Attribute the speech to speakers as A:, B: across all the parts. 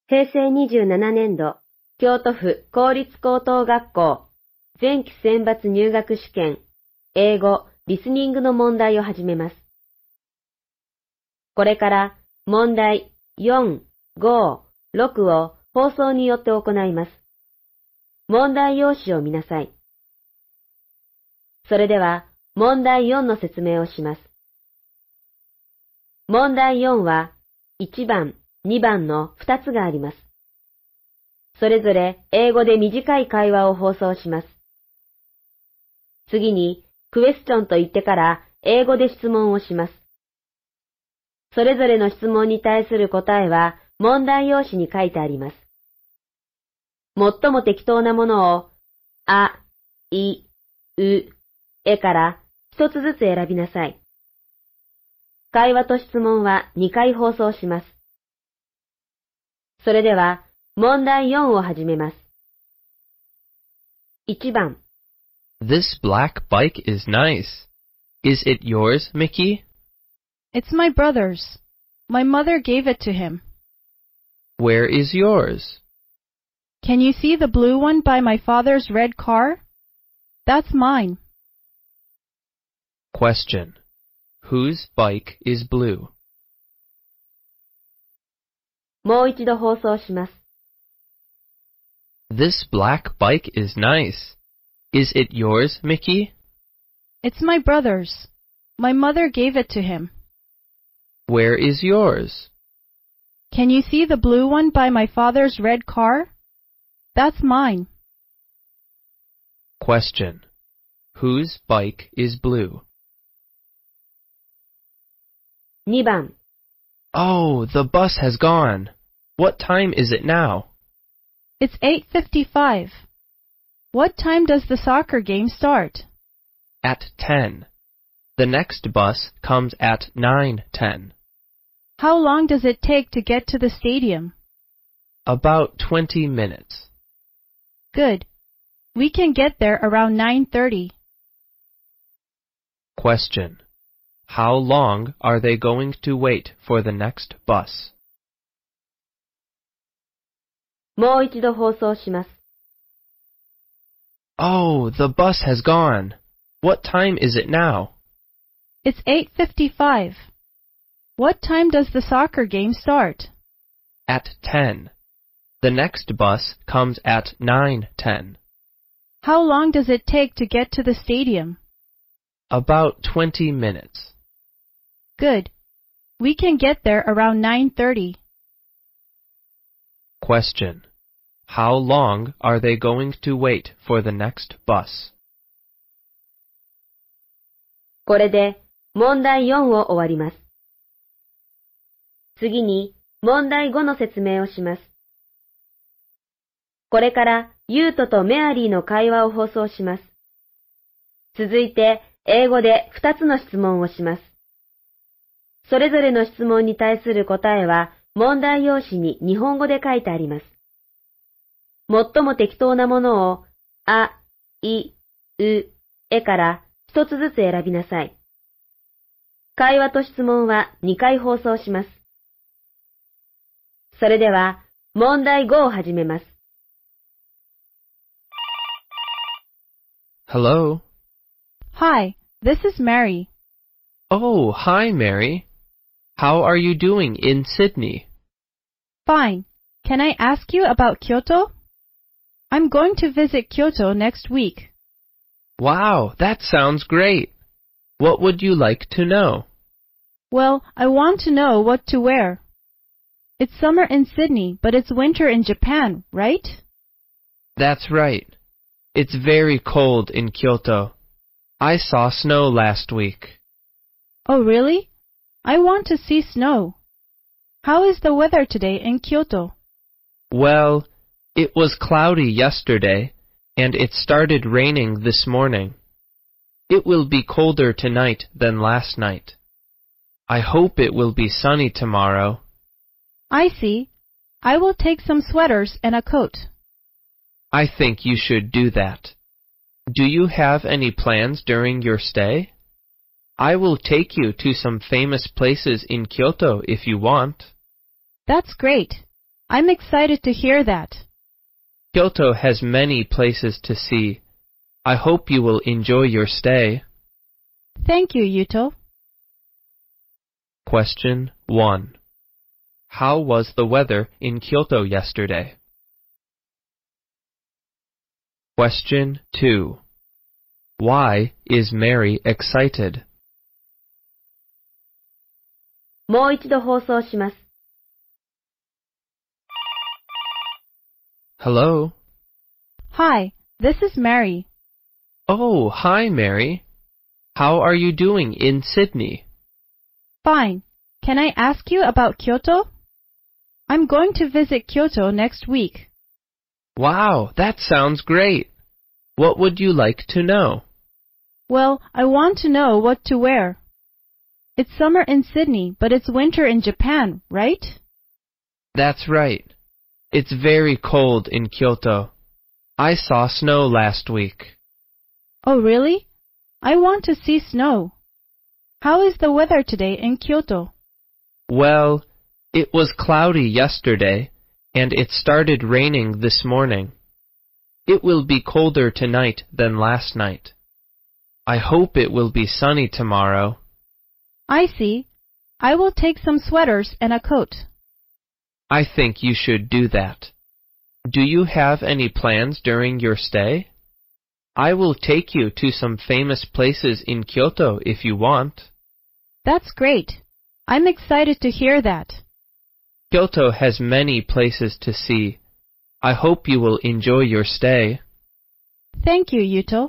A: 平成27年度、京都府公立高等学校、前期選抜入学試験、英語、リスニングの問題を始めます。これから問題4、5、6を放送によって行います。問題用紙を見なさい。それでは問題4の説明をします。問題4は1番、2番の2つがあります。それぞれ英語で短い会話を放送します。次にクエスチョンと言ってから英語で質問をします。それぞれの質問に対する答えは問題用紙に書いてあります。最も適当なものをあ、い、う、えから一つずつ選びなさい。会話と質問は2回放送します。それでは問題4を始めます。1番
B: This black bike is nice. Is it yours, Mickey?
C: It's my brother's. My mother gave it to him.
B: Where is yours?
C: Can you see the blue one by my father's red car? That's mine.
B: Question. Whose bike is blue?
A: もう一度放送します。
B: This black bike is nice. Is it yours, Mickey?
C: It's my brother's. My mother gave it to him.
B: Where is yours?
C: Can you see the blue one by my father's red car? That's mine.
B: Question. Whose bike is blue?
A: 2番
B: Oh, the bus has gone. What time is it now?
C: It's 8:55. What time does the soccer game start?
B: At 10. The next bus comes at 9:10.
C: How long does it take to get to the stadium?
B: About 20 minutes.
C: Good. We can get there around 9:30.
B: Question. How long are they going to wait for the next bus?
A: もう一度放送します。
B: Oh, the bus has gone. What time is it now?
C: It's 8:55. What time does the soccer game start?
B: At 10. The next bus comes at 9:10.
C: How long does it take to get to the stadium?
B: About 20 minutes.
C: Good. We can get there around 9:30.
B: Question. How long are they going to wait for the next bus?
A: これで問題4を終わります。次に問題5の説明をします。これからユートとメアリーの会話を放送します。続いて英語で2つの質問をします。それぞれの質問に対する答えは問題用紙に日本語で書いてあります。最も適当なものをあ、い、う、えから一つずつ選びなさい。会話と質問は2回放送します。それでは問題5を始めます。
B: Hello?
C: Hi, this is Mary.
B: Oh, hi, Mary. How are you doing in Sydney?
C: Fine. Can I ask you about Kyoto? I'm going to visit Kyoto next week.
B: Wow, that sounds great. What would you like to know?
C: Well, I want to know what to wear. It's summer in Sydney, but it's winter in Japan, right?
B: That's right. It's very cold in Kyoto. I saw snow last week.
C: Oh, really? I want to see snow. How is the weather today in Kyoto?
B: Well, it was cloudy yesterday, and it started raining this morning. It will be colder tonight than last night. I hope it will be sunny tomorrow.
C: I see. I will take some sweaters and a coat.
B: I think you should do that. Do you have any plans during your stay? I will take you to some famous places in Kyoto if you want.
C: That's great. I'm excited to hear that.
B: Kyoto has many places to see. I hope you will enjoy your stay.
C: Thank you, Yuto.
B: Question 1. How was the weather in Kyoto yesterday? Question 2. Why is Mary excited?
A: もう一度放送します。
B: Hello?
C: Hi, this is Mary.
B: Oh, hi, Mary. How are you doing in Sydney?
C: Fine. Can I ask you about Kyoto? I'm going to visit Kyoto next week.
B: Wow, that sounds great. What would you like to know?
C: Well, I want to know what to wear. It's summer in Sydney, but it's winter in Japan, right?
B: That's right. It's very cold in Kyoto. I saw snow last week.
C: Oh, really? I want to see snow. How is the weather today in Kyoto?
B: Well, it was cloudy yesterday, and it started raining this morning. It will be colder tonight than last night. I hope it will be sunny tomorrow.
C: I see. I will take some sweaters and a coat.
B: I think you should do that. Do you have any plans during your stay? I will take you to some famous places in Kyoto if you want.
C: That's great. I'm excited to hear that.
B: Kyoto has many places to see. I hope you will enjoy your stay.
C: Thank you, Yuto.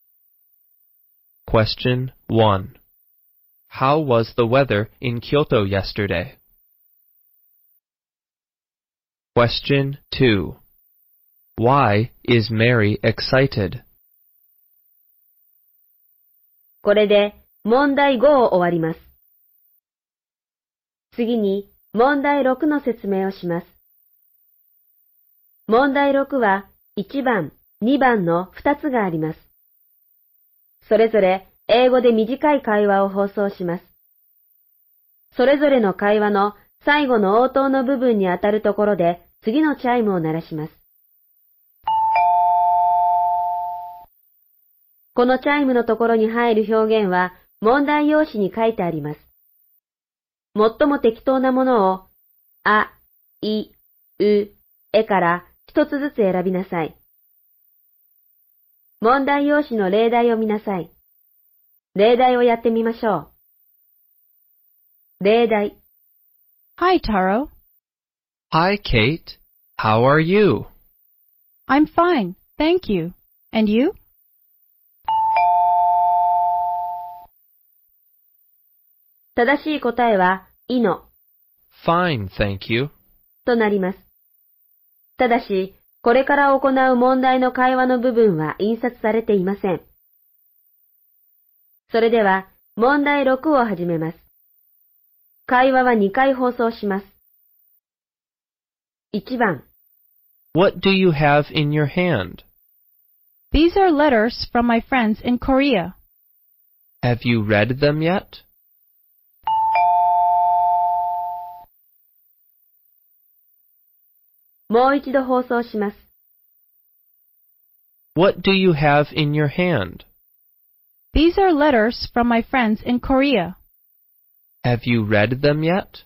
B: Question 1. How was the weather in Kyoto yesterday? Question 2. Why is Mary excited?
A: これで問題5を終わります。次に問題6の説明をします。問題6は1番、2番の2つがあります。それぞれ英語で短い会話を放送します。それぞれの会話の最後の応答の部分にあたるところで次のチャイムを鳴らします。このチャイムのところに入る表現は問題用紙に書いてあります。最も適当なものをあ、い、う、えから一つずつ選びなさい。問題用紙の例題を見なさい。例題をやってみましょう。例題。
C: Hi, Taro.
B: Hi, Kate. How are you?
C: I'm fine, thank you. And you?
A: 正しい答えは、いの
B: Fine, thank you.
A: となります。ただし、これから行う問題の会話の部分は印刷されていません。それでは、問題6を始めます。会話は2回放送します。1番。
B: What do you have in your hand?
C: These are letters from my friends in Korea.
B: Have you read them yet?
A: もう一度放送します。
B: What do you have in your hand?
C: These are letters from my friends in Korea.
B: Have you read them yet?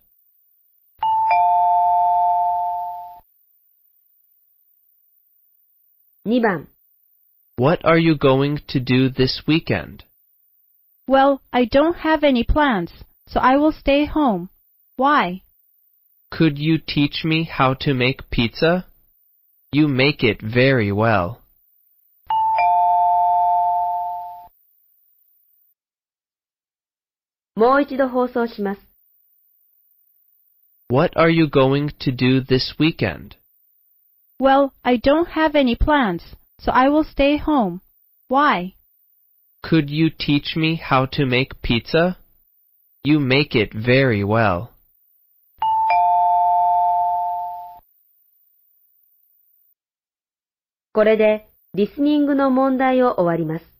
A: 2番。
B: What are you going to do this weekend?
C: Well, I don't have any plans, so I will stay home. Why?
B: Could you teach me how to make pizza? You make it very well.
A: もう一度放送します。
B: What are you going to do this weekend?
C: Well, I don't have any plans, so I will stay home. Why?
B: Could you teach me how to make pizza? You make it very well.
A: これでリスニングの問題を終わります。